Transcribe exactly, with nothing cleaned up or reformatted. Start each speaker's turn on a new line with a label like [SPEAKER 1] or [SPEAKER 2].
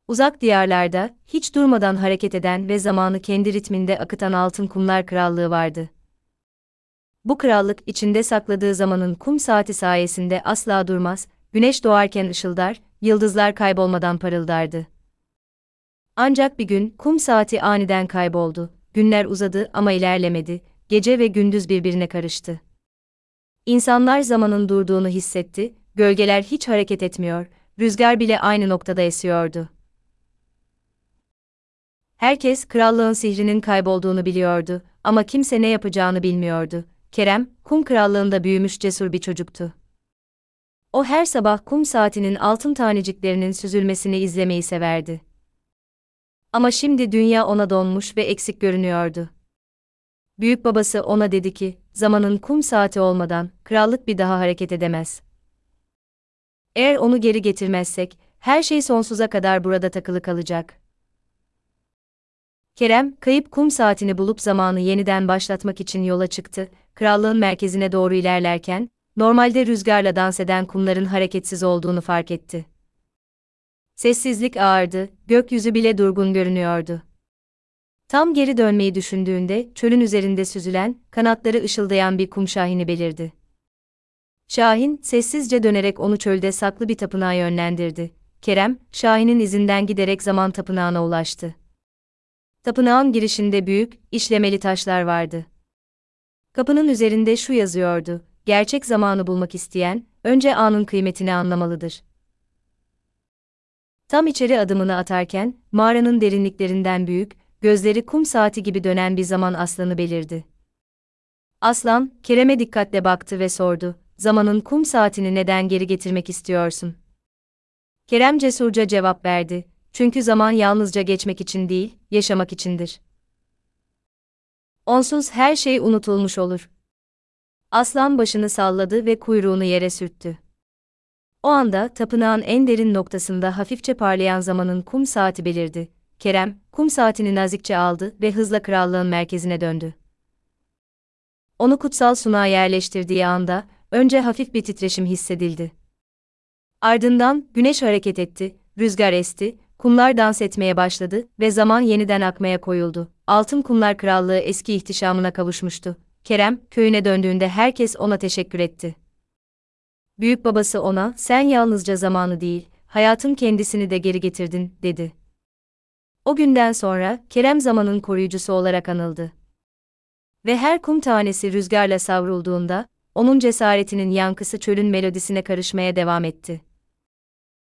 [SPEAKER 1] Uzak diyarlarda, hiç durmadan hareket eden ve zamanı kendi ritminde akıtan Altın Kumlar Krallığı vardı. Bu krallık, içinde sakladığı zamanın kum saati sayesinde asla durmaz, güneş doğarken ışıldar, yıldızlar kaybolmadan parıldardı. Ancak bir gün, kum saati aniden kayboldu, günler uzadı ama ilerlemedi, gece ve gündüz birbirine karıştı. İnsanlar zamanın durduğunu hissetti, gölgeler hiç hareket etmiyor, rüzgar bile aynı noktada esiyordu. Herkes krallığın sihrinin kaybolduğunu biliyordu ama kimse ne yapacağını bilmiyordu. Kerem, kum krallığında büyümüş cesur bir çocuktu. O her sabah kum saatinin altın taneciklerinin süzülmesini izlemeyi severdi. Ama şimdi dünya ona donmuş ve eksik görünüyordu. Büyük babası ona dedi ki, zamanın kum saati olmadan krallık bir daha hareket edemez. Eğer onu geri getirmezsek, her şey sonsuza kadar burada takılı kalacak. Kerem, kayıp kum saatini bulup zamanı yeniden başlatmak için yola çıktı. Krallığın merkezine doğru ilerlerken, normalde rüzgarla dans eden kumların hareketsiz olduğunu fark etti. Sessizlik ağırdı, gökyüzü bile durgun görünüyordu. Tam geri dönmeyi düşündüğünde, çölün üzerinde süzülen, kanatları ışıldayan bir kum şahini belirdi. Şahin, sessizce dönerek onu çölde saklı bir tapınağa yönlendirdi. Kerem, Şahin'in izinden giderek zaman tapınağına ulaştı. Tapınağın girişinde büyük, işlemeli taşlar vardı. Kapının üzerinde şu yazıyordu: gerçek zamanı bulmak isteyen, önce anın kıymetini anlamalıdır. Tam içeri adımını atarken, mağaranın derinliklerinden büyük, gözleri kum saati gibi dönen bir zaman aslanı belirdi. Aslan, Kerem'e dikkatle baktı ve sordu: zamanın kum saatini neden geri getirmek istiyorsun? Kerem cesurca cevap verdi: çünkü zaman yalnızca geçmek için değil, yaşamak içindir. Onsuz her şey unutulmuş olur. Aslan başını salladı ve kuyruğunu yere sürttü. O anda tapınağın en derin noktasında hafifçe parlayan zamanın kum saati belirdi. Kerem, kum saatini nazikçe aldı ve hızla krallığın merkezine döndü. Onu kutsal sunağa yerleştirdiği anda, önce hafif bir titreşim hissedildi. Ardından, güneş hareket etti, rüzgar esti, kumlar dans etmeye başladı ve zaman yeniden akmaya koyuldu. Altın Kumlar Krallığı eski ihtişamına kavuşmuştu. Kerem, köyüne döndüğünde herkes ona teşekkür etti. Büyük babası ona, sen yalnızca zamanı değil, hayatın kendisini de geri getirdin, dedi. O günden sonra, Kerem zamanın koruyucusu olarak anıldı. Ve her kum tanesi rüzgarla savrulduğunda, onun cesaretinin yankısı çölün melodisine karışmaya devam etti.